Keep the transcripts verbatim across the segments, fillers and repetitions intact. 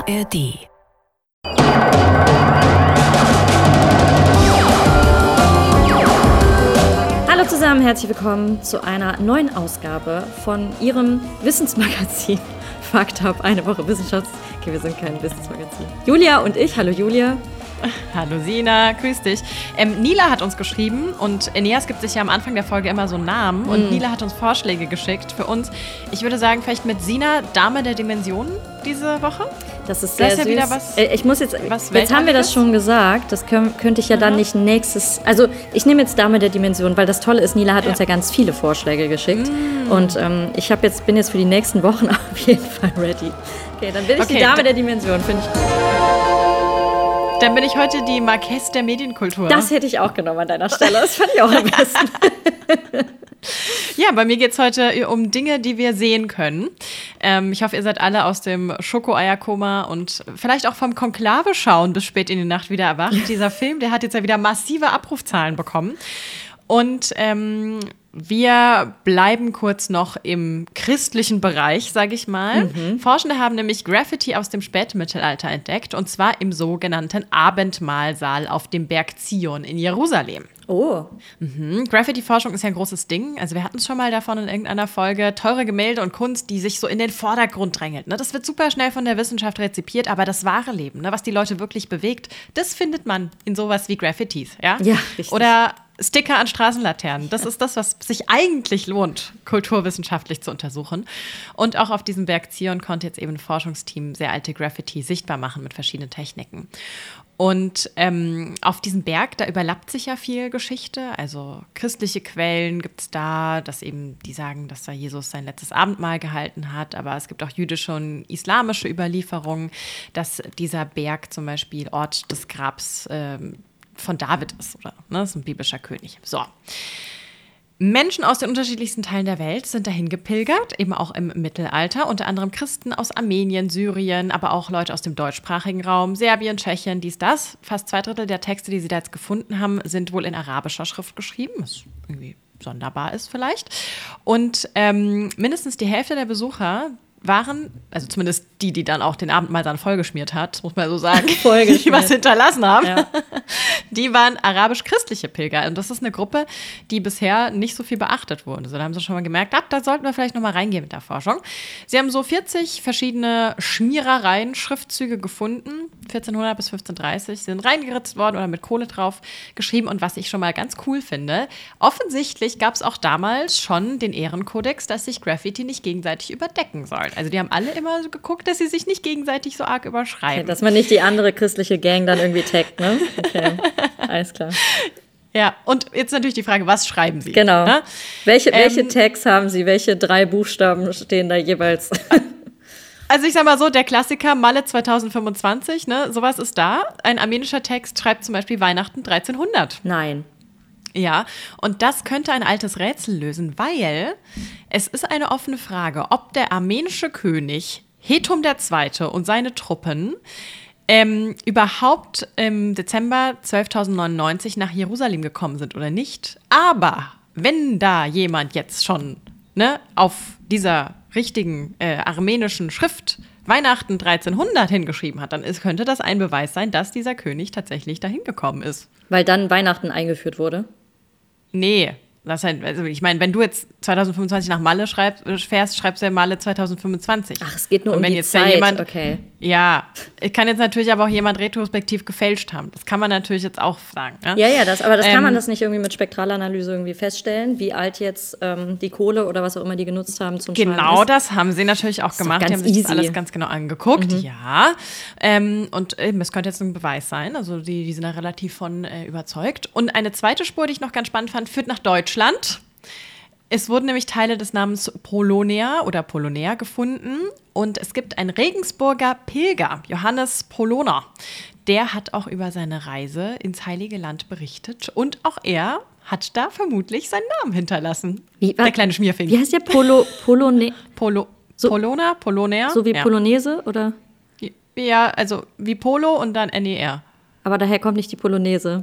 R D. Hallo zusammen, herzlich willkommen zu einer neuen Ausgabe von Ihrem Wissensmagazin Fakt Up, eine Woche Wissenschafts... Okay, wir sind kein Wissensmagazin. Julia und ich, hallo Julia. Hallo Sina, grüß dich. Ähm, Nila hat uns geschrieben und Eneas gibt sich ja am Anfang der Folge immer so einen Namen und mm. Nila hat uns Vorschläge geschickt für uns. Ich würde sagen, vielleicht mit Sina, Dame der Dimensionen diese Woche. Das ist sehr das ist süß. Ja wieder was, ich muss jetzt, was jetzt haben wir das schon gesagt, das können, könnte ich ja mhm. dann nicht nächstes, also ich nehme jetzt Dame der Dimensionen, weil das Tolle ist, Nila hat ja. uns ja ganz viele Vorschläge geschickt mm. und ähm, ich hab jetzt, bin jetzt für die nächsten Wochen auf jeden Fall ready. Okay, dann bin ich okay, die Dame d- der Dimensionen, finde ich gut. Dann bin ich heute die Marquise der Medienkultur. Das hätte ich auch genommen an deiner Stelle. Das fand ich auch am besten. Ja, bei mir geht es heute um Dinge, die wir sehen können. Ähm, ich hoffe, ihr seid alle aus dem Schokoeierkoma und vielleicht auch vom Konklave schauen bis spät in die Nacht wieder erwacht. Dieser Film, der hat jetzt ja wieder massive Abrufzahlen bekommen. Und ähm, wir bleiben kurz noch im christlichen Bereich, sage ich mal. Mhm. Forschende haben nämlich Graffiti aus dem Spätmittelalter entdeckt, und zwar im sogenannten Abendmahlsaal auf dem Berg Zion in Jerusalem. Oh. Mhm. Graffiti-Forschung ist ja ein großes Ding. Also wir hatten es schon mal davon in irgendeiner Folge. Teure Gemälde und Kunst, die sich so in den Vordergrund drängelt. Ne? Das wird super schnell von der Wissenschaft rezipiert, aber das wahre Leben, ne, was die Leute wirklich bewegt, das findet man in sowas wie Graffitis. Ja, ja, richtig. Oder Sticker an Straßenlaternen. Das ist das, was sich eigentlich lohnt, kulturwissenschaftlich zu untersuchen. Und auch auf diesem Berg Zion konnte jetzt eben ein Forschungsteam sehr alte Graffiti sichtbar machen mit verschiedenen Techniken. Und ähm, auf diesem Berg, da überlappt sich ja viel Geschichte. Also christliche Quellen gibt es da, dass eben die sagen, dass da Jesus sein letztes Abendmahl gehalten hat. Aber es gibt auch jüdische und islamische Überlieferungen, dass dieser Berg zum Beispiel Ort des Grabs ähm, von David ist, oder? Ne? Das ist ein biblischer König. So. Menschen aus den unterschiedlichsten Teilen der Welt sind dahin gepilgert, eben auch im Mittelalter. Unter anderem Christen aus Armenien, Syrien, aber auch Leute aus dem deutschsprachigen Raum, Serbien, Tschechien, dies, das. Fast zwei Drittel der Texte, die sie da jetzt gefunden haben, sind wohl in arabischer Schrift geschrieben, was irgendwie sonderbar ist vielleicht. Und ähm, mindestens die Hälfte der Besucher waren, also zumindest die, die dann auch den Abendmahl dann vollgeschmiert hat, muss man so sagen, die was hinterlassen haben, ja. Die waren arabisch-christliche Pilger. Und das ist eine Gruppe, die bisher nicht so viel beachtet wurde. Also da haben sie schon mal gemerkt, ab, da sollten wir vielleicht noch mal reingehen mit der Forschung. Sie haben so vierzig verschiedene Schmierereien, Schriftzüge gefunden, vierzehnhundert bis fünfzehnhundertdreißig, sind reingeritzt worden oder mit Kohle drauf geschrieben. Und was ich schon mal ganz cool finde, offensichtlich gab es auch damals schon den Ehrenkodex, dass sich Graffiti nicht gegenseitig überdecken soll. Also die haben alle immer so geguckt, dass sie sich nicht gegenseitig so arg überschreiben. Okay, dass man nicht die andere christliche Gang dann irgendwie taggt, ne? Okay, alles klar. Ja, und jetzt natürlich die Frage, was schreiben sie? Genau. Ne? Welche, ähm, welche Tags haben sie? Welche drei Buchstaben stehen da jeweils? Also ich sag mal so, der Klassiker Malle zwanzig fünfundzwanzig, ne? Sowas ist da. Ein armenischer Text schreibt zum Beispiel Weihnachten dreizehnhundert. Nein. Ja, und das könnte ein altes Rätsel lösen, weil es ist eine offene Frage, ob der armenische König Hethum der Zweite und seine Truppen ähm, überhaupt im Dezember zwölftausendneunundneunzig nach Jerusalem gekommen sind oder nicht. Aber wenn da jemand jetzt schon ne, auf dieser richtigen äh, armenischen Schrift Weihnachten dreizehnhundert hingeschrieben hat, dann ist, könnte das ein Beweis sein, dass dieser König tatsächlich dahin gekommen ist. Weil dann Weihnachten eingeführt wurde? Nee, das halt, also ich meine, wenn du jetzt zwanzig fünfundzwanzig nach Malle schreibst, fährst, schreibst du ja Malle zwanzig fünfundzwanzig. Ach, es geht nur und um wenn die jetzt Zeit, jemand, okay. Ja, es kann jetzt natürlich aber auch jemand retrospektiv gefälscht haben. Das kann man natürlich jetzt auch sagen. Ne? Ja, ja, das, aber das ähm, kann man das nicht irgendwie mit Spektralanalyse irgendwie feststellen, wie alt jetzt ähm, die Kohle oder was auch immer die genutzt haben zum Schreiben Genau, ist. Das haben sie natürlich auch gemacht. Die haben sich easy. das alles ganz genau angeguckt. Mhm. Ja, ähm, und eben, es könnte jetzt ein Beweis sein. Also die, die sind da relativ von äh, überzeugt. Und eine zweite Spur, die ich noch ganz spannend fand, führt nach Deutschland. Es wurden nämlich Teile des Namens Polonia oder Polonea gefunden und es gibt einen Regensburger Pilger, Johannes Poloner. Der hat auch über seine Reise ins Heilige Land berichtet und auch er hat da vermutlich seinen Namen hinterlassen. Wie, der kleine Schmierfink. Wie heißt der? Polo, Polone- Polo, so, Polona, Polonea? So wie ja. Polonaise, oder? Ja, also wie Polo und dann N E R. Aber daher kommt nicht die Polonaise.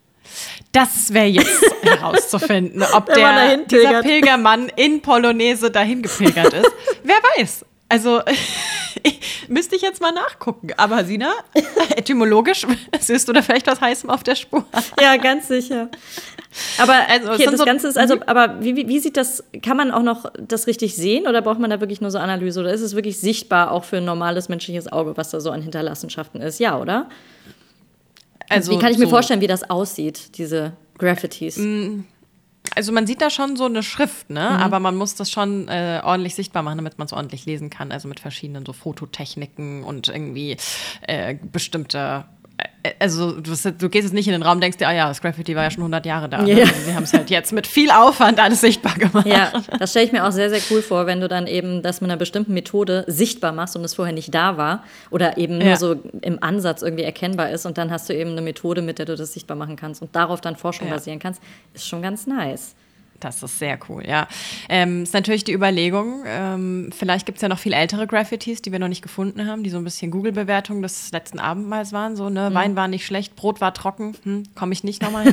Das wäre jetzt herauszufinden, ob der, dieser Pilgermann in Polonaise dahin gepilgert ist. Wer weiß. Also Müsste ich jetzt mal nachgucken. Aber Sina, etymologisch, siehst du da vielleicht was Heißem auf der Spur? Ja, ganz sicher. Aber Also, okay, das so, Ganze ist also, aber wie, wie, wie sieht das, kann man auch noch das richtig sehen oder braucht man da wirklich nur so Analyse oder ist es wirklich sichtbar auch für ein normales menschliches Auge, was da so an Hinterlassenschaften ist? Ja, oder? Also, wie kann ich mir so, vorstellen, wie das aussieht, diese Graffitis? Also man sieht da schon so eine Schrift, ne? Mhm. Aber man muss das schon äh, ordentlich sichtbar machen, damit man es ordentlich lesen kann. Also mit verschiedenen so Fototechniken und irgendwie äh, bestimmte Also du, du gehst jetzt nicht in den Raum und denkst dir, ah ja, das Graffiti war ja schon hundert Jahre da. Ne? Ja. Also sie haben es halt jetzt mit viel Aufwand alles sichtbar gemacht. Ja, das stelle ich mir auch sehr, sehr cool vor, wenn du dann eben das mit einer bestimmten Methode sichtbar machst und es vorher nicht da war oder eben nur ja. so im Ansatz irgendwie erkennbar ist und dann hast du eben eine Methode, mit der du das sichtbar machen kannst und darauf dann Forschung ja. basieren kannst, ist schon ganz nice. Das ist sehr cool, ja. Ähm, ist natürlich die Überlegung, ähm, vielleicht gibt es ja noch viel ältere Graffitis, die wir noch nicht gefunden haben, die so ein bisschen Google-Bewertung des letzten Abendmahls waren. So, ne? Mhm. Wein war nicht schlecht, Brot war trocken, hm, komme ich nicht nochmal hin.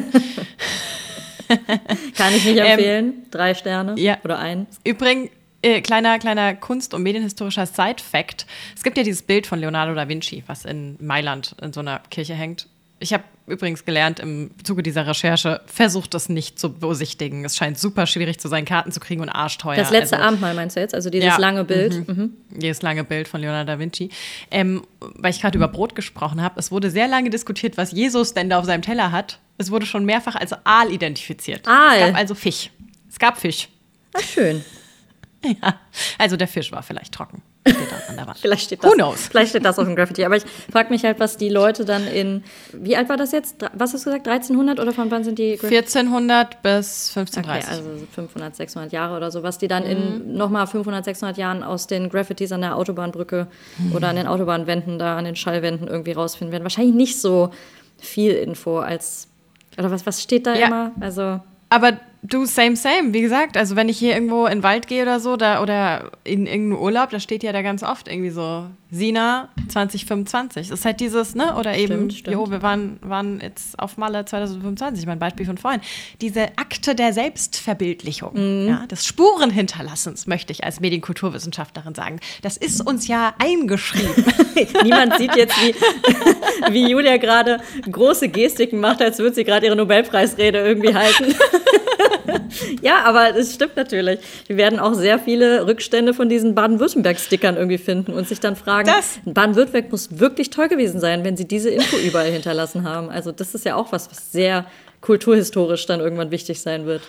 Kann ich nicht empfehlen. Ähm, Drei Sterne ja. oder ein. Übrigens, äh, kleiner, kleiner Kunst- und medienhistorischer Side-Fact. Es gibt ja dieses Bild von Leonardo da Vinci, was in Mailand in so einer Kirche hängt. Ich habe übrigens gelernt, im Zuge dieser Recherche, versucht das nicht zu besichtigen. Es scheint super schwierig zu sein, Karten zu kriegen und arschteuer. Das letzte also, Abendmahl meinst du jetzt? Also dieses ja, lange Bild? Mhm. Mhm. Dieses lange Bild von Leonardo da Vinci. Ähm, weil ich gerade über Brot gesprochen habe, es wurde sehr lange diskutiert, was Jesus denn da auf seinem Teller hat. Es wurde schon mehrfach als Aal identifiziert. Aal? Es gab also Fisch. Es gab Fisch. Ach, schön. Ja, also der Fisch war vielleicht trocken. Steht dann an der Wand. Vielleicht steht das, Who knows? Vielleicht steht das auf dem Graffiti. Aber ich frage mich halt, was die Leute dann in, wie alt war das jetzt? Was hast du gesagt, dreizehnhundert oder von wann sind die Graffiti? vierzehnhundert bis fünfzehnhundertdreißig. Okay, also fünfhundert, sechshundert Jahre oder so, was die dann mhm. in nochmal fünfhundert, sechshundert Jahren aus den Graffitis an der Autobahnbrücke mhm. oder an den Autobahnwänden, da an den Schallwänden irgendwie rausfinden werden. Wahrscheinlich nicht so viel Info als, oder was, was steht da ja. immer? Also aber du, same, same. Wie gesagt, also wenn ich hier irgendwo in den Wald gehe oder so, da, oder in irgendeinen Urlaub, da steht ja da ganz oft irgendwie so Sina zwanzig fünfundzwanzig. Das ist halt dieses, ne? Oder eben, stimmt, stimmt. jo, wir waren, waren jetzt auf Malle zwanzig fünfundzwanzig, mein Beispiel von vorhin. Diese Akte der Selbstverbildlichung, mhm. ja, des Spurenhinterlassens, möchte ich als Medienkulturwissenschaftlerin sagen. Das ist uns ja eingeschrieben. Niemand sieht jetzt, wie, wie Julia gerade große Gestiken macht, als würde sie gerade ihre Nobelpreisrede irgendwie halten. Ja, aber es stimmt natürlich. Wir werden auch sehr viele Rückstände von diesen Baden-Württemberg-Stickern irgendwie finden und sich dann fragen, das. Baden-Württemberg muss wirklich toll gewesen sein, wenn sie diese Info überall hinterlassen haben. Also das ist ja auch was, was sehr kulturhistorisch dann irgendwann wichtig sein wird.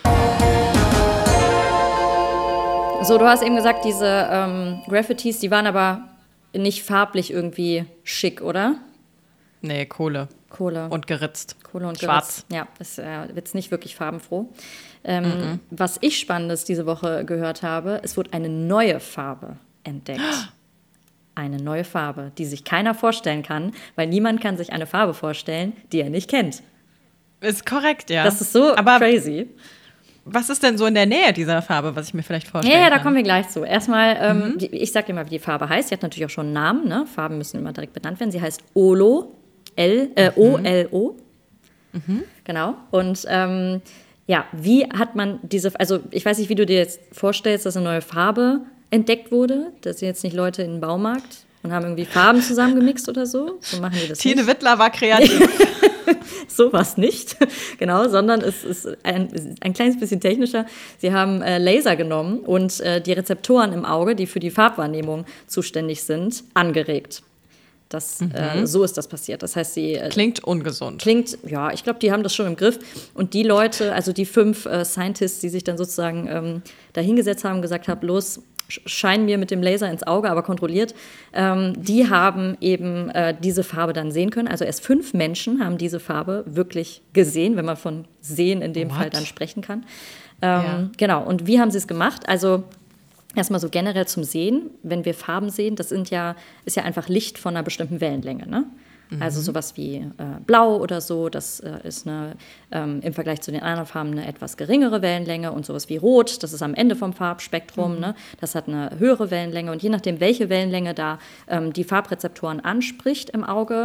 So, du hast eben gesagt, diese ähm, Graffitis, die waren aber nicht farblich irgendwie schick, oder? Nee, Kohle. Kohle. Und geritzt. Kohle und Schwarz. Geritzt. Ja, das äh, wird nicht wirklich farbenfroh. Ähm, mm-mm. Was ich Spannendes diese Woche gehört habe, es wurde eine neue Farbe entdeckt. Eine neue Farbe, die sich keiner vorstellen kann, weil niemand kann sich eine Farbe vorstellen, die er nicht kennt. Ist korrekt, ja. Das ist so Aber crazy. Was ist denn so in der Nähe dieser Farbe, was ich mir vielleicht vorstellen kann? Ja, ja, da kann? kommen wir gleich zu. Erstmal, ähm, mhm. ich sage dir mal, wie die Farbe heißt. Sie hat natürlich auch schon einen Namen. Ne? Farben müssen immer direkt benannt werden. Sie heißt Olo. L, äh, O L O. Mhm. Genau. Und ähm, ja, wie hat man diese, also ich weiß nicht, wie du dir jetzt vorstellst, dass eine neue Farbe entdeckt wurde. Das sind jetzt nicht Leute in den Baumarkt und haben irgendwie Farben zusammengemixt oder so. So machen die das Tine nicht. Wittler war kreativ. Sowas nicht, genau, sondern es ist ein, ein kleines bisschen technischer. Sie haben äh, Laser genommen und äh, die Rezeptoren im Auge, die für die Farbwahrnehmung zuständig sind, angeregt. Das, mhm. äh, so ist das passiert. Das heißt, sie äh, klingt ungesund. Klingt, ja, ich glaube, die haben das schon im Griff. Und die Leute, also die fünf äh, Scientists, die sich dann sozusagen ähm, da hingesetzt haben und gesagt haben, los, scheinen mir mit dem Laser ins Auge, aber kontrolliert, ähm, die haben eben äh, diese Farbe dann sehen können. Also erst fünf Menschen haben diese Farbe wirklich gesehen, wenn man von sehen in dem What? Fall dann sprechen kann. Ähm, ja. Genau, und wie haben sie es gemacht? Also erstmal so generell zum Sehen, wenn wir Farben sehen, das sind ja, ist ja einfach Licht von einer bestimmten Wellenlänge, ne? Mhm. Also sowas wie äh, Blau oder so, das äh, ist eine, ähm, im Vergleich zu den anderen Farben eine etwas geringere Wellenlänge und sowas wie Rot, das ist am Ende vom Farbspektrum, mhm. ne? Das hat eine höhere Wellenlänge und je nachdem, welche Wellenlänge da ähm, die Farbrezeptoren anspricht im Auge,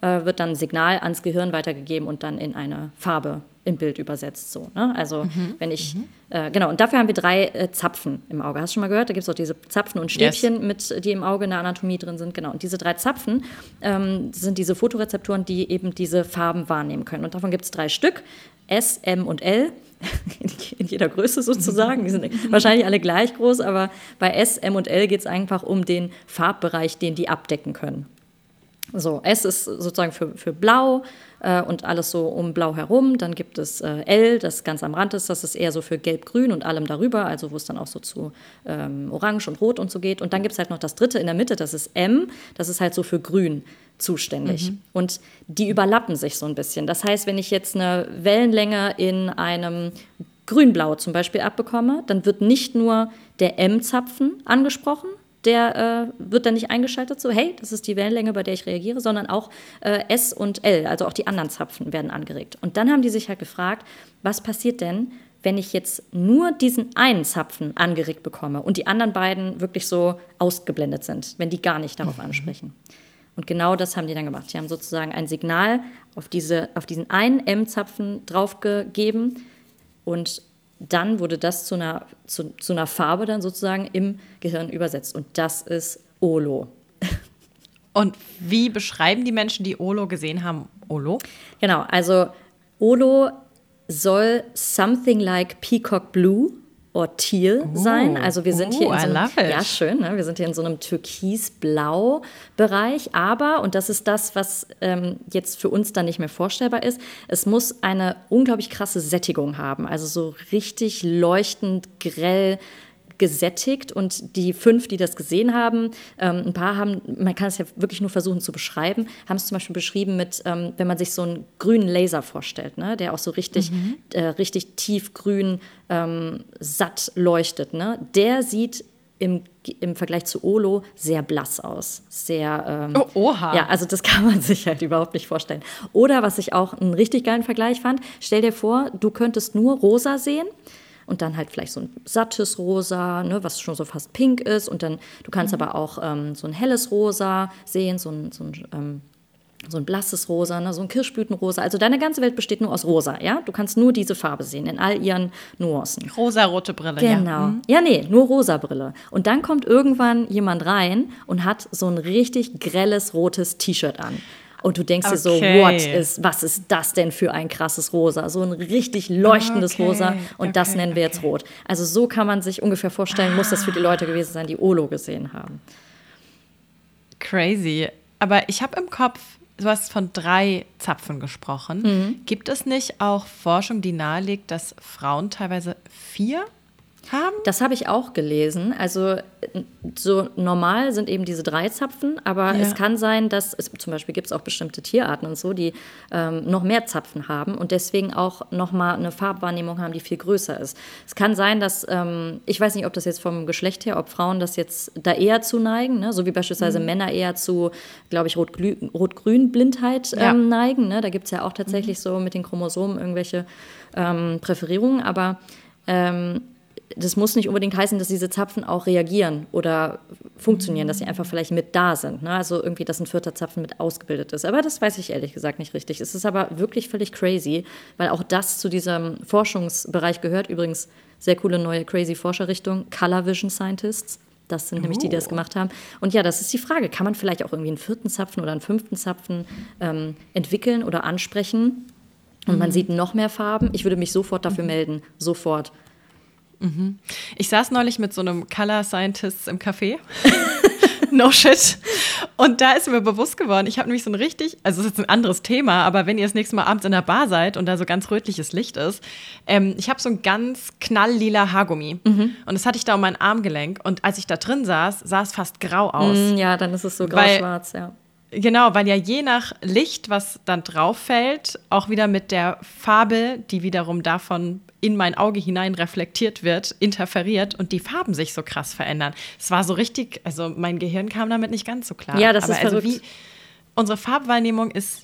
äh, wird dann ein Signal ans Gehirn weitergegeben und dann in eine Farbe im Bild übersetzt. So, ne? Also mhm. wenn ich, mhm. äh, genau, und dafür haben wir drei äh, Zapfen im Auge. Hast du schon mal gehört? Da gibt es auch diese Zapfen und Stäbchen, yes. mit, die im Auge in der Anatomie drin sind. Genau, und diese drei Zapfen ähm, sind diese Photorezeptoren, die eben diese Farben wahrnehmen können. Und davon gibt es drei Stück, S, M und L. In jeder Größe sozusagen. Die sind wahrscheinlich alle gleich groß, aber bei S, M und L geht es einfach um den Farbbereich, den die abdecken können. So, S ist sozusagen für, für blau äh, und alles so um blau herum. Dann gibt es äh, L, das ganz am Rand ist, das ist eher so für gelb-grün und allem darüber, also wo es dann auch so zu ähm, orange und rot und so geht. Und dann gibt es halt noch das dritte in der Mitte, das ist M, das ist halt so für grün zuständig. Mhm. Und die überlappen sich so ein bisschen. Das heißt, wenn ich jetzt eine Wellenlänge in einem Grün-Blau zum Beispiel abbekomme, dann wird nicht nur der M-Zapfen angesprochen, der äh, wird dann nicht eingeschaltet, so hey, das ist die Wellenlänge, bei der ich reagiere, sondern auch äh, S und L, also auch die anderen Zapfen werden angeregt. Und dann haben die sich halt gefragt, was passiert denn, wenn ich jetzt nur diesen einen Zapfen angeregt bekomme und die anderen beiden wirklich so ausgeblendet sind, wenn die gar nicht darauf mhm. ansprechen. Und genau das haben die dann gemacht. Die haben sozusagen ein Signal auf, diese, auf diesen einen M-Zapfen draufgegeben und dann wurde das zu einer, zu, zu einer Farbe dann sozusagen im Gehirn übersetzt. Und das ist Olo. Und wie beschreiben die Menschen, die Olo gesehen haben, Olo? Genau, also Olo soll something like peacock blue or teal oh, sein. Also wir sind oh, hier in so einem, I love it. ja schön, ne? Wir sind hier in so einem türkis-blau-Bereich. Aber, und das ist das, was ähm, jetzt für uns dann nicht mehr vorstellbar ist, es muss eine unglaublich krasse Sättigung haben. Also so richtig leuchtend, grell gesättigt. Und die fünf, die das gesehen haben, ähm, ein paar haben, man kann es ja wirklich nur versuchen zu beschreiben, haben es zum Beispiel beschrieben mit, ähm, wenn man sich so einen grünen Laser vorstellt, ne, der auch so richtig, mhm. äh, richtig tiefgrün ähm, satt leuchtet. Ne? Der sieht im, im Vergleich zu Olo sehr blass aus. Sehr, ähm, oh, oha. Ja, also das kann man sich halt überhaupt nicht vorstellen. Oder was ich auch einen richtig geilen Vergleich fand, stell dir vor, du könntest nur rosa sehen. Und dann halt vielleicht so ein sattes Rosa, ne, was schon so fast pink ist. Und dann, du kannst mhm. aber auch ähm, so ein helles Rosa sehen, so ein, so ein, ähm, so ein blasses Rosa, ne, so ein Kirschblütenrosa. Also deine ganze Welt besteht nur aus Rosa, ja? Du kannst nur diese Farbe sehen, in all ihren Nuancen. Rosarote Brille, genau. ja. Genau. Mhm. Ja, nee, nur rosa Brille. Und dann kommt irgendwann jemand rein und hat so ein richtig grelles rotes T-Shirt an. Und du denkst okay. dir so, what is, was ist das denn für ein krasses Rosa? So ein richtig leuchtendes okay. Rosa und okay. das nennen wir okay. jetzt rot. Also so kann man sich ungefähr vorstellen, ah. muss das für die Leute gewesen sein, die Olo gesehen haben. Crazy. Aber ich habe im Kopf, du hast von drei Zapfen gesprochen. Mhm. Gibt es nicht auch Forschung, die nahelegt, dass Frauen teilweise vier haben? Das habe ich auch gelesen. Also so normal sind eben diese drei Zapfen, aber ja. es kann sein, dass es zum Beispiel gibt es auch bestimmte Tierarten und so, die ähm, noch mehr Zapfen haben und deswegen auch nochmal eine Farbwahrnehmung haben, die viel größer ist. Es kann sein, dass, ähm, ich weiß nicht, ob das jetzt vom Geschlecht her, ob Frauen das jetzt da eher zu neigen, ne? So wie beispielsweise mhm. Männer eher zu, glaube ich, Rot-Grün-Blindheit ähm, ja. neigen. Ne? Da gibt es ja auch tatsächlich mhm. so mit den Chromosomen irgendwelche ähm, Präferierungen, aber ähm, das muss nicht unbedingt heißen, dass diese Zapfen auch reagieren oder funktionieren, dass sie einfach vielleicht mit da sind. Ne? Also irgendwie, dass ein vierter Zapfen mit ausgebildet ist. Aber das weiß ich ehrlich gesagt nicht richtig. Es ist aber wirklich völlig crazy, weil auch das zu diesem Forschungsbereich gehört. Übrigens, sehr coole neue crazy Forscherrichtung, Color Vision Scientists. Das sind oh. nämlich die, die das gemacht haben. Und ja, das ist die Frage, kann man vielleicht auch irgendwie einen vierten Zapfen oder einen fünften Zapfen ähm, entwickeln oder ansprechen? Und mhm. man sieht noch mehr Farben. Ich würde mich sofort dafür mhm. melden, sofort. Mhm. Ich saß neulich mit so einem Color Scientist im Café. No shit. Und da ist mir bewusst geworden, ich habe nämlich so ein richtig, also das ist jetzt ein anderes Thema, aber wenn ihr das nächste Mal abends in der Bar seid und da so ganz rötliches Licht ist, ähm, ich habe so ein ganz knalllila Haargummi. Mhm. Und das hatte ich da um mein Armgelenk. Und als ich da drin saß, sah es fast grau aus. Mm, ja, dann ist es so grau-schwarz, ja. Genau, weil ja je nach Licht, was dann drauf fällt, auch wieder mit der Farbe, die wiederum davon in mein Auge hinein reflektiert wird, interferiert und die Farben sich so krass verändern. Es war so richtig, also mein Gehirn kam damit nicht ganz so klar. Ja, das Aber ist verrückt. Also wie, unsere Farbwahrnehmung ist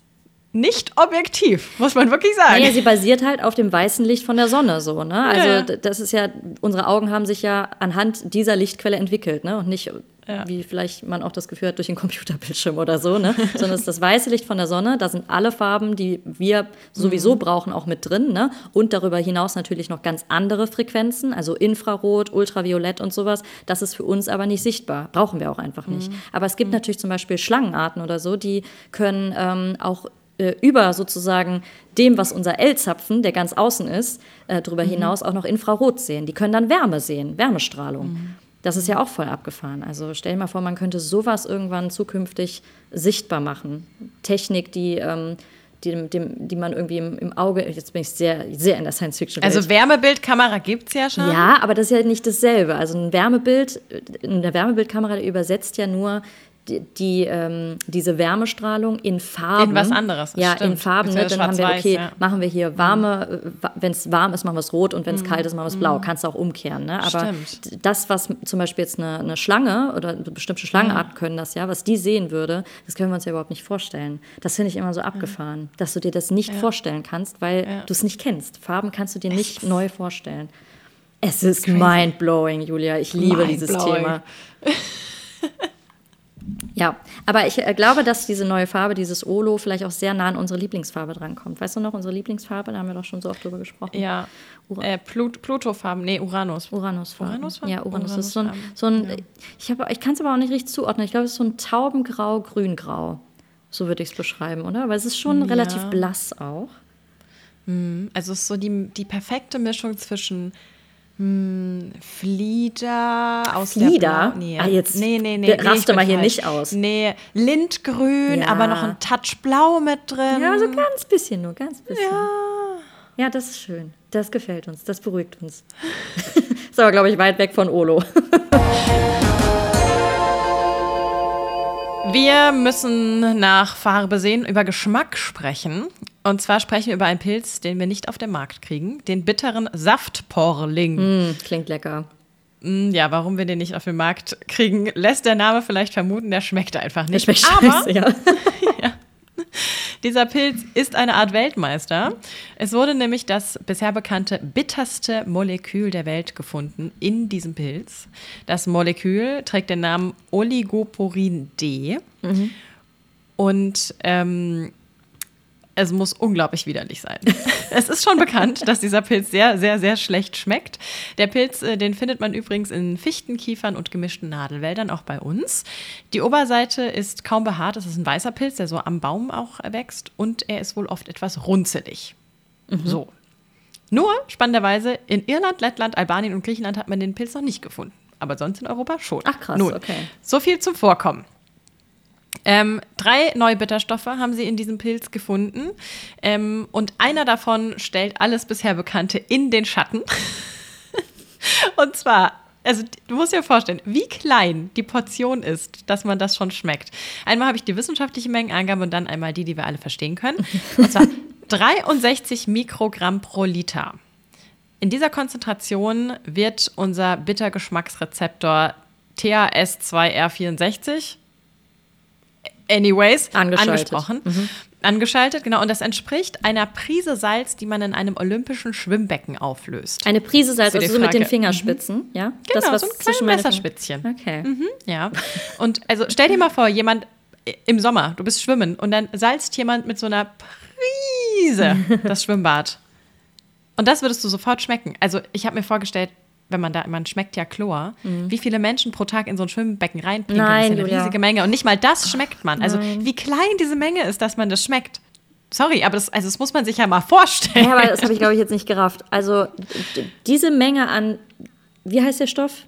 nicht objektiv, muss man wirklich sagen. Naja, sie basiert halt auf dem weißen Licht von der Sonne so, ne? Also ja. das ist ja, unsere Augen haben sich ja anhand dieser Lichtquelle entwickelt, ne? Und nicht, ja. wie vielleicht man auch das Gefühl hat, durch den Computerbildschirm oder so, ne? Sondern es ist das weiße Licht von der Sonne, da sind alle Farben, die wir sowieso mhm. brauchen, auch mit drin, ne? Und darüber hinaus natürlich noch ganz andere Frequenzen, also Infrarot, Ultraviolett und sowas. Das ist für uns aber nicht sichtbar, brauchen wir auch einfach nicht. Mhm. Aber es gibt mhm. natürlich zum Beispiel Schlangenarten oder so, die können ähm, auch über sozusagen dem, was unser L-Zapfen, der ganz außen ist, äh, darüber mhm. hinaus auch noch Infrarot sehen. Die können dann Wärme sehen, Wärmestrahlung. Mhm. Das ist ja auch voll abgefahren. Also stell dir mal vor, man könnte sowas irgendwann zukünftig sichtbar machen. Technik, die, ähm, die, dem, die man irgendwie im, im Auge, jetzt bin ich sehr, sehr in der Science-Fiction. Also Wärmebildkamera gibt es ja schon. Ja, aber das ist ja nicht dasselbe. Also ein Wärmebild, eine Wärmebildkamera, die übersetzt ja nur Die, die, ähm, diese Wärmestrahlung in Farben. In was anderes. Ja, stimmt. in Farben. Ne? Dann haben wir, okay, ja. machen wir hier warme, mhm. wenn es warm ist, machen wir es rot und wenn es mhm. kalt ist, machen wir es blau. Mhm. Kannst du auch umkehren. Ne? Aber stimmt. das, was zum Beispiel jetzt eine, eine Schlange oder bestimmte Schlangenarten mhm. können das ja, was die sehen würde, das können wir uns ja überhaupt nicht vorstellen. Das finde ich immer so abgefahren, mhm. dass du dir das nicht ja. vorstellen kannst, weil ja. du es nicht kennst. Farben kannst du dir nicht es neu vorstellen. Es ist mindblowing, Julia. Ich liebe dieses Thema. Ja, aber ich äh, glaube, dass diese neue Farbe, dieses Olo, vielleicht auch sehr nah an unsere Lieblingsfarbe drankommt. Weißt du noch, unsere Lieblingsfarbe, da haben wir doch schon so oft drüber gesprochen. Ja, Ura- äh, Plut- Plutofarben, nee, Uranus. Uranusfarben. Uranusfarben? Ja, Uranus. Uranus das ist so ein, so ein ja. ich, hab, ich kann es aber auch nicht richtig zuordnen. Ich glaube, es ist so ein Taubengrau, Grüngrau. So würde ich es beschreiben, oder? Aber es ist schon ja. relativ blass auch. Also es ist so die, die perfekte Mischung zwischen Hm, Flieder aus Flieder? der Blau- nee. Ah, jetzt nee, nee, nee, raste nee, mal hier falsch. nicht aus. Nee, Lindgrün, ja. aber noch ein Touch Blau mit drin. Ja, so ganz bisschen nur, ganz bisschen. Ja, ja das ist schön. Das gefällt uns, das beruhigt uns. Ist aber, glaube ich, weit weg von Olo. Wir müssen nach Farbe sehen, über Geschmack sprechen. Und zwar sprechen wir über einen Pilz, den wir nicht auf den Markt kriegen, den bitteren Saftporling. Mm, klingt lecker. Mm, ja, warum wir den nicht auf den Markt kriegen, lässt der Name vielleicht vermuten, der schmeckt einfach nicht. Der schmeckt Aber scheiße, ja. ja, dieser Pilz ist eine Art Weltmeister. Es wurde nämlich das bisher bekannte bitterste Molekül der Welt gefunden in diesem Pilz. Das Molekül trägt den Namen Oligoporin D. Mhm. Und ähm, es muss unglaublich widerlich sein. Es ist schon bekannt, dass dieser Pilz sehr, sehr, sehr schlecht schmeckt. Der Pilz, den findet man übrigens in Fichten, Kiefern und gemischten Nadelwäldern, auch bei uns. Die Oberseite ist kaum behaart. Es ist ein weißer Pilz, der so am Baum auch wächst. Und er ist wohl oft etwas runzelig. Mhm. So. Nur, spannenderweise, in Irland, Lettland, Albanien und Griechenland hat man den Pilz noch nicht gefunden. Aber sonst in Europa schon. Ach krass, Nun, okay. So viel zum Vorkommen. Ähm, drei Neubitterstoffe haben sie in diesem Pilz gefunden. Ähm, und einer davon stellt alles bisher Bekannte in den Schatten. Und zwar, also du musst dir vorstellen, wie klein die Portion ist, dass man das schon schmeckt. Einmal habe ich die wissenschaftliche Mengenangabe und dann einmal die, die wir alle verstehen können. Und zwar dreiundsechzig Mikrogramm pro Liter. In dieser Konzentration wird unser Bittergeschmacksrezeptor T A S zwei R vierundsechzig anyways, angeschaltet. angesprochen. Mhm. Angeschaltet, genau. Und das entspricht einer Prise Salz, die man in einem olympischen Schwimmbecken auflöst. Eine Prise Salz, so also so mit den Fingerspitzen, mhm. ja? Genau, das, was so ein kleines Messerspitzchen. Okay. Mhm, ja. Und also stell dir mal vor, jemand im Sommer, du bist schwimmen und dann salzt jemand mit so einer Prise das Schwimmbad. Und das würdest du sofort schmecken. Also ich habe mir vorgestellt, wenn man da, man schmeckt ja Chlor, mhm. wie viele Menschen pro Tag in so ein Schwimmbecken reinpinkeln. Nein, das ist ja eine riesige Menge. Und nicht mal das schmeckt man. Also Nein. wie klein diese Menge ist, dass man das schmeckt. Sorry, aber das, also das muss man sich ja mal vorstellen. Ja, aber das habe ich, glaube ich, jetzt nicht gerafft. Also d- diese Menge an, wie heißt der Stoff?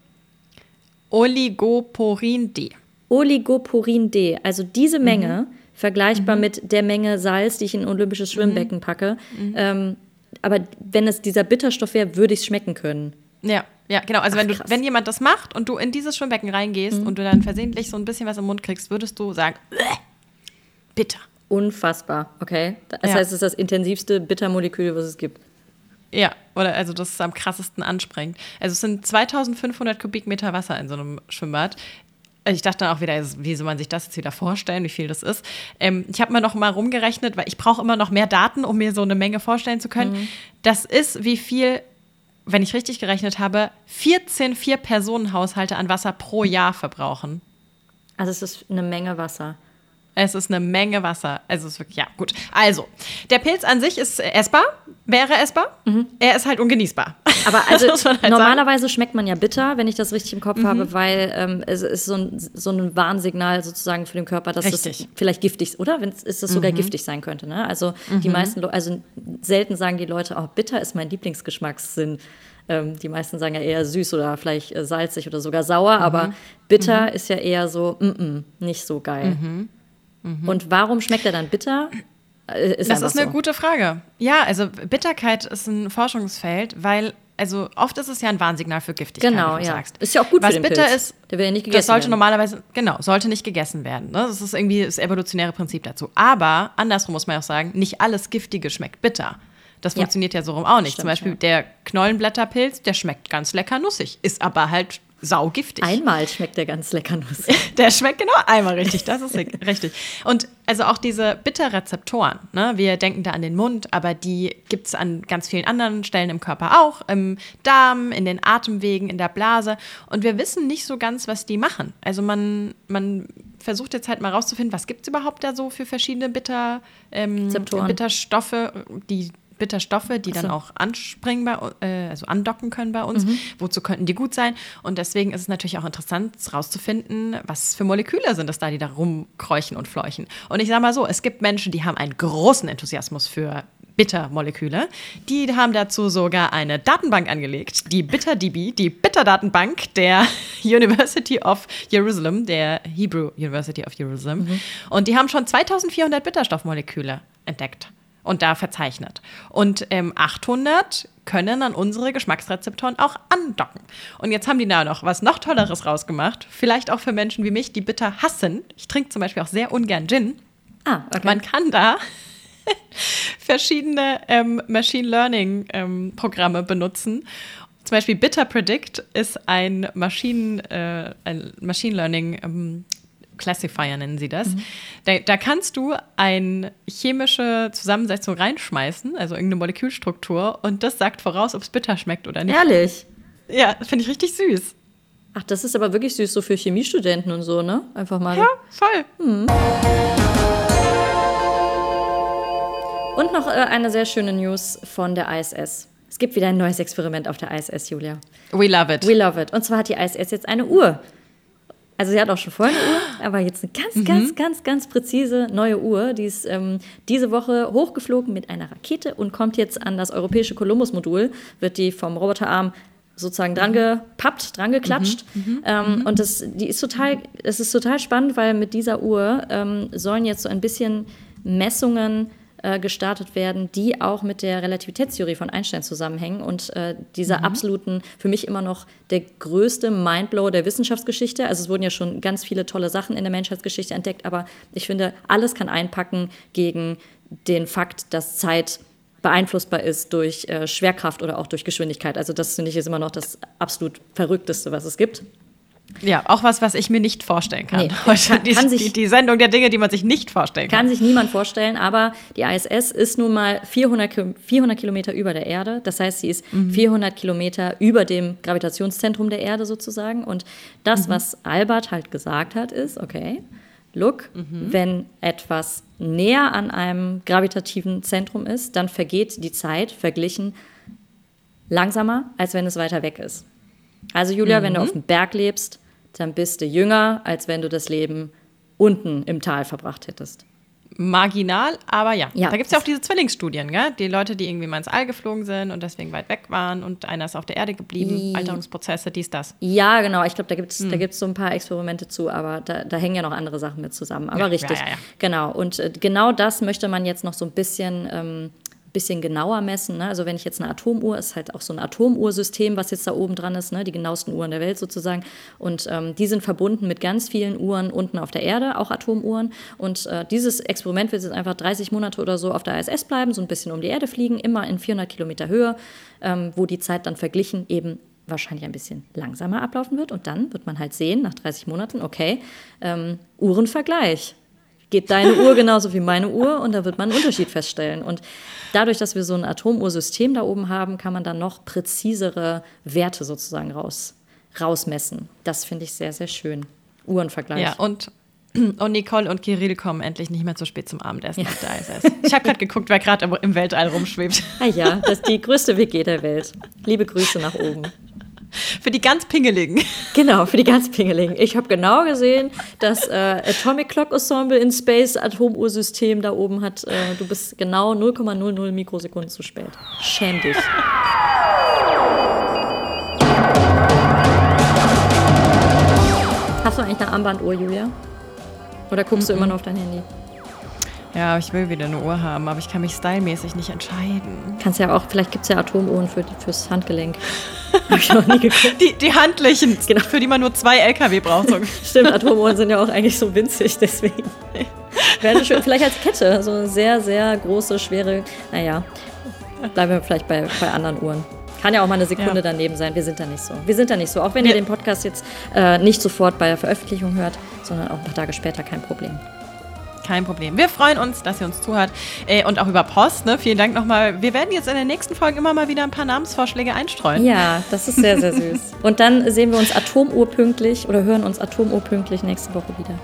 Oligoporin D. Oligoporin D. Also diese Menge, mhm. vergleichbar mhm. mit der Menge Salz, die ich in ein olympisches Schwimmbecken packe. Mhm. Ähm, aber wenn es dieser Bitterstoff wäre, würde ich es schmecken können. Ja, ja, genau. Also Ach, wenn du, krass. wenn jemand das macht und du in dieses Schwimmbecken reingehst Mhm. und du dann versehentlich so ein bisschen was im Mund kriegst, würdest du sagen, bitter. Unfassbar, okay. Das Ja. heißt, es ist das intensivste Bittermolekül, was es gibt. Ja, oder also das ist am krassesten anstrengend. Also es sind zweitausendfünfhundert Kubikmeter Wasser in so einem Schwimmbad. ich dachte dann auch wieder, wie soll man sich das jetzt wieder vorstellen, wie viel das ist. Ähm, ich habe mir noch mal rumgerechnet, weil ich brauche immer noch mehr Daten, um mir so eine Menge vorstellen zu können. Mhm. Das ist, wie viel, wenn ich richtig gerechnet habe, vierzehn Vier-Personen-Haushalte an Wasser pro Jahr verbrauchen. Also es ist eine Menge Wasser. Es ist eine Menge Wasser. Also es ist wirklich, ja, gut. Also, der Pilz an sich ist essbar, wäre essbar. Mhm. Er ist halt ungenießbar. Aber also halt normalerweise sagen. Schmeckt man ja bitter, wenn ich das richtig im Kopf mhm. habe, weil ähm, es ist so ein, so ein Warnsignal sozusagen für den Körper, dass richtig. Es vielleicht giftig ist, oder? Wenn es ist, es sogar mhm. giftig sein könnte. Ne? Also mhm. die meisten, Le- also selten sagen die Leute, oh, bitter ist mein Lieblingsgeschmackssinn. Ähm, die meisten sagen ja eher süß oder vielleicht äh, salzig oder sogar sauer, mhm. aber bitter mhm. ist ja eher so, mm-mm, nicht so geil. Mhm. Mhm. Und warum schmeckt er dann bitter? Ist das ist eine so. gute Frage. Ja, also Bitterkeit ist ein Forschungsfeld, weil, also oft ist es ja ein Warnsignal für Giftigkeit, genau, wie du ja. sagst. Ist ja auch gut Was für den bitter Pilz. ist, der will ja nicht gegessen das sollte werden. normalerweise, genau, sollte nicht gegessen werden. Ne? Das ist irgendwie das evolutionäre Prinzip dazu. Aber andersrum muss man auch sagen, nicht alles Giftige schmeckt bitter. Das ja. funktioniert ja so rum auch nicht. Stimmt, Zum Beispiel ja. der Knollenblätterpilz, der schmeckt ganz lecker nussig, ist aber halt saugiftig. Einmal schmeckt der ganz lecker nussig. Der schmeckt genau einmal richtig, das ist richtig. Und also auch diese Bitterrezeptoren, ne? Wir denken da an den Mund, aber die gibt es an ganz vielen anderen Stellen im Körper auch, im Darm, in den Atemwegen, in der Blase. Und wir wissen nicht so ganz, was die machen. Also man, man versucht jetzt halt mal rauszufinden, was gibt es überhaupt da so für verschiedene Bitter, ähm, Bitterstoffe, die Bitterstoffe, die dann auch anspringen, bei, äh, also andocken können bei uns. Mhm. Wozu könnten die gut sein? Und deswegen ist es natürlich auch interessant, rauszufinden, was für Moleküle sind es da, die da rumkräuchen und fleuchen. Und ich sage mal so, es gibt Menschen, die haben einen großen Enthusiasmus für Bittermoleküle. Die haben dazu sogar eine Datenbank angelegt, die BitterDB, die Bitterdatenbank der University of Jerusalem, der Hebrew University of Jerusalem. Mhm. Und die haben schon zweitausendvierhundert Bitterstoffmoleküle entdeckt und da verzeichnet. Und ähm, achthundert können an unsere Geschmacksrezeptoren auch andocken. Und jetzt haben die da noch was noch Tolleres rausgemacht. Vielleicht auch für Menschen wie mich, die bitter hassen. Ich trinke zum Beispiel auch sehr ungern Gin. Ah, okay. Man kann da verschiedene ähm, Machine Learning ähm, Programme benutzen. Zum Beispiel Bitter Predict ist ein Machine, äh, ein Machine Learning ähm, Classifier nennen sie das. Mhm. Da, da kannst du eine chemische Zusammensetzung reinschmeißen, also irgendeine Molekülstruktur, und das sagt voraus, ob es bitter schmeckt oder nicht. Ehrlich? Ja, das finde ich richtig süß. Ach, das ist aber wirklich süß, so für Chemiestudenten und so, ne? Einfach mal. Ja, voll. Mhm. Und noch äh, eine sehr schöne News von der I S S. Es gibt wieder ein neues Experiment auf der I S S, Julia. We love it. We love it. Und zwar hat die I S S jetzt eine Uhr. Also sie hat auch schon vorher eine Uhr, aber jetzt eine ganz, mhm. ganz, ganz, ganz präzise neue Uhr. Die ist ähm, diese Woche hochgeflogen mit einer Rakete und kommt jetzt an das europäische Columbus-Modul, wird die vom Roboterarm sozusagen dran gepappt, dran geklatscht. Mhm. Ähm, mhm. Und das, die ist total, es ist total spannend, weil mit dieser Uhr ähm, sollen jetzt so ein bisschen Messungen gestartet werden, die auch mit der Relativitätstheorie von Einstein zusammenhängen und äh, dieser mhm. absoluten, für mich immer noch der größte Mindblow der Wissenschaftsgeschichte. Also es wurden ja schon ganz viele tolle Sachen in der Menschheitsgeschichte entdeckt, aber ich finde, alles kann einpacken gegen den Fakt, dass Zeit beeinflussbar ist durch äh, Schwerkraft oder auch durch Geschwindigkeit. Also das, finde ich, ist immer noch das absolut Verrückteste, was es gibt. Ja, auch was, was ich mir nicht vorstellen kann. Nee, kann, die, kann sich, die, die Sendung der Dinge, die man sich nicht vorstellen kann. Kann sich niemand vorstellen, aber die I S S ist nun mal vierhundert Kilometer über der Erde. Das heißt, sie ist mhm. vierhundert Kilometer über dem Gravitationszentrum der Erde sozusagen. Und das, mhm. was Albert halt gesagt hat, ist, okay, look, mhm. wenn etwas näher an einem gravitativen Zentrum ist, dann vergeht die Zeit verglichen langsamer, als wenn es weiter weg ist. Also Julia, mhm. wenn du auf dem Berg lebst, dann bist du jünger, als wenn du das Leben unten im Tal verbracht hättest. Marginal, aber ja. ja da gibt es ja auch diese Zwillingsstudien, gell? Die Leute, die irgendwie mal ins All geflogen sind und deswegen weit weg waren und einer ist auf der Erde geblieben, I- Alterungsprozesse, dies, das. Ja, genau. Ich glaube, da gibt es hm. da gibt's so ein paar Experimente zu, aber da, da hängen ja noch andere Sachen mit zusammen. Aber ja, richtig, ja, ja, ja. genau. Und äh, genau das möchte man jetzt noch so ein bisschen... Ähm, bisschen genauer messen. Ne? Also wenn ich jetzt eine Atomuhr, ist halt auch so ein Atomuhrsystem, was jetzt da oben dran ist, ne? Die genauesten Uhren der Welt sozusagen. Und ähm, die sind verbunden mit ganz vielen Uhren unten auf der Erde, auch Atomuhren. Und äh, dieses Experiment wird jetzt einfach dreißig Monate oder so auf der I S S bleiben, so ein bisschen um die Erde fliegen, immer in vierhundert Kilometer Höhe, ähm, wo die Zeit dann verglichen eben wahrscheinlich ein bisschen langsamer ablaufen wird. Und dann wird man halt sehen, nach dreißig Monaten, okay, ähm, Uhrenvergleich. Geht deine Uhr genauso wie meine Uhr und da wird man einen Unterschied feststellen. Und dadurch, dass wir so ein Atomuhrsystem da oben haben, kann man dann noch präzisere Werte sozusagen raus, rausmessen. Das finde ich sehr, sehr schön. Uhrenvergleich. Ja, und, und Nicole und Kirill kommen endlich nicht mehr zu spät zum Abendessen ja. auf der I S S. Ich habe gerade geguckt, wer gerade im Weltall rumschwebt. Ah ja, das ist die größte W G der Welt. Liebe Grüße nach oben. Für die ganz Pingeligen. Genau, für die ganz Pingeligen. Ich habe genau gesehen, dass äh, Atomic Clock Ensemble in Space Atomuhrsystem da oben hat. Äh, du bist genau null Komma null null Mikrosekunden zu spät. Schäm dich. Hast du eigentlich eine Armbanduhr, Julia? Oder guckst mhm. du immer noch auf dein Handy? Ja, ich will wieder eine Uhr haben, aber ich kann mich stylmäßig nicht entscheiden. Kannst ja auch, vielleicht gibt es ja Atomuhren für, fürs Handgelenk. Hab ich noch nie geguckt. Die, die handlichen, genau. Für die man nur zwei L K W braucht. So. Stimmt, Atomuhren sind ja auch eigentlich so winzig, deswegen. Wäre schön, vielleicht als Kette, so eine sehr, sehr große, schwere, naja, bleiben wir vielleicht bei, bei anderen Uhren. Kann ja auch mal eine Sekunde ja. daneben sein, wir sind da nicht so. Wir sind da nicht so, auch wenn ja. ihr den Podcast jetzt äh, nicht sofort bei der Veröffentlichung hört, sondern auch ein paar Tage später, kein Problem. Kein Problem. Wir freuen uns, dass ihr uns zuhört äh, und auch über Post. Ne? Vielen Dank nochmal. Wir werden jetzt in den nächsten Folgen immer mal wieder ein paar Namensvorschläge einstreuen. Ja, das ist sehr, sehr süß. Und dann sehen wir uns atomurpünktlich oder hören uns atomurpünktlich nächste Woche wieder.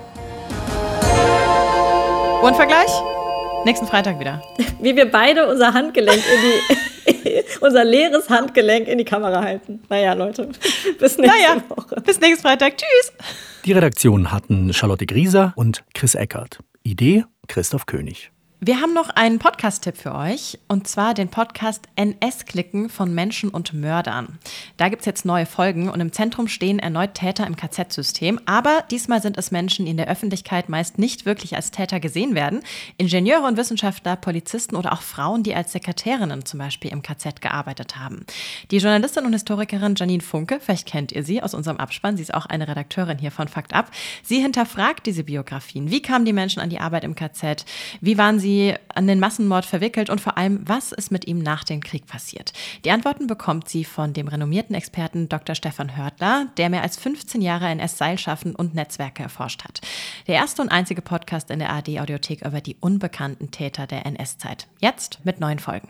Uhrenvergleich? Nächsten Freitag wieder. Wie wir beide unser Handgelenk in die, unser leeres Handgelenk in die Kamera halten. Naja, Leute, bis nächste naja, Woche. Bis nächsten Freitag. Tschüss. Die Redaktion hatten Charlotte Grieser und Chris Eckert. Idee Christoph König. Wir haben noch einen Podcast-Tipp für euch, und zwar den Podcast N S-Klicken von Menschen und Mördern. Da gibt es jetzt neue Folgen und im Zentrum stehen erneut Täter im K Z-System, aber diesmal sind es Menschen, die in der Öffentlichkeit meist nicht wirklich als Täter gesehen werden. Ingenieure und Wissenschaftler, Polizisten oder auch Frauen, die als Sekretärinnen zum Beispiel im K Z gearbeitet haben. Die Journalistin und Historikerin Janine Funke, vielleicht kennt ihr sie aus unserem Abspann, sie ist auch eine Redakteurin hier von Fakt Ab, sie hinterfragt diese Biografien. Wie kamen die Menschen an die Arbeit im K Z? Wie waren sie an den Massenmord verwickelt und vor allem, was ist mit ihm nach dem Krieg passiert? Die Antworten bekommt sie von dem renommierten Experten Doktor Stefan Hörtler, der mehr als fünfzehn Jahre N S-Seilschaffen und Netzwerke erforscht hat. Der erste und einzige Podcast in der A R D-Audiothek über die unbekannten Täter der N S-Zeit. Jetzt mit neuen Folgen.